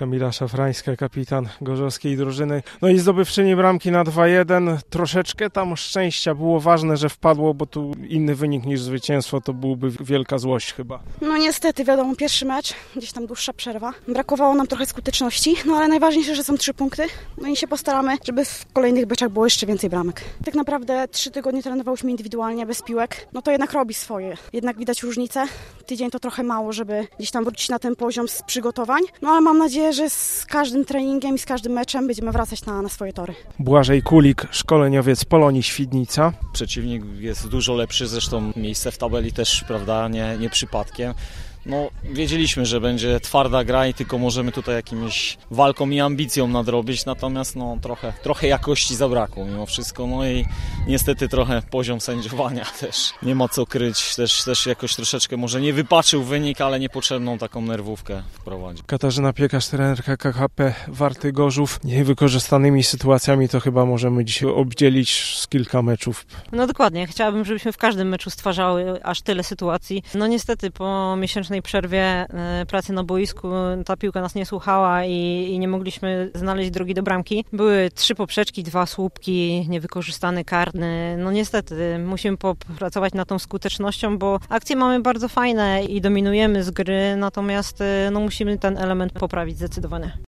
Kamila Szafrańska, kapitan gorzowskiej drużyny. No i zdobywczyni bramki na 2-1. Troszeczkę tam szczęścia było ważne, że wpadło, bo tu inny wynik niż zwycięstwo, to byłby wielka złość chyba. No niestety, wiadomo, pierwszy mecz, gdzieś tam dłuższa przerwa. Brakowało nam trochę skuteczności, no ale najważniejsze, że są 3 punkty. No i się postaramy, żeby w kolejnych meczach było jeszcze więcej bramek. Tak naprawdę 3 tygodnie trenowałyśmy indywidualnie, bez piłek. No to jednak robi swoje. Jednak widać różnicę. Tydzień to trochę mało, żeby gdzieś tam wrócić na ten poziom z przygotowań. No ale mam nadzieję, że z każdym treningiem i z każdym meczem będziemy wracać na swoje tory. Błażej Kulik, szkoleniowiec Polonii Świdnica. Przeciwnik jest dużo lepszy, zresztą miejsce w tabeli też, prawda, nie przypadkiem. No, wiedzieliśmy, że będzie twarda gra i tylko możemy tutaj jakimś walką i ambicją nadrobić, natomiast no, trochę jakości zabrakło mimo wszystko, no i niestety trochę poziom sędziowania też nie ma co kryć, też jakoś troszeczkę może nie wypaczył wynik, ale niepotrzebną taką nerwówkę wprowadził. Katarzyna Piekarz, trenerka KHP Warty Gorzów. Niewykorzystanymi sytuacjami to chyba możemy dzisiaj obdzielić z kilka meczów. No dokładnie, chciałabym, żebyśmy w każdym meczu stwarzały aż tyle sytuacji. No niestety po miesięcznej przerwie pracy na boisku ta piłka nas nie słuchała i nie mogliśmy znaleźć drogi do bramki. Były 3 poprzeczki, 2 słupki, niewykorzystany karny. No niestety musimy popracować nad tą skutecznością, bo akcje mamy bardzo fajne i dominujemy z gry, natomiast no musimy ten element poprawić zdecydowanie.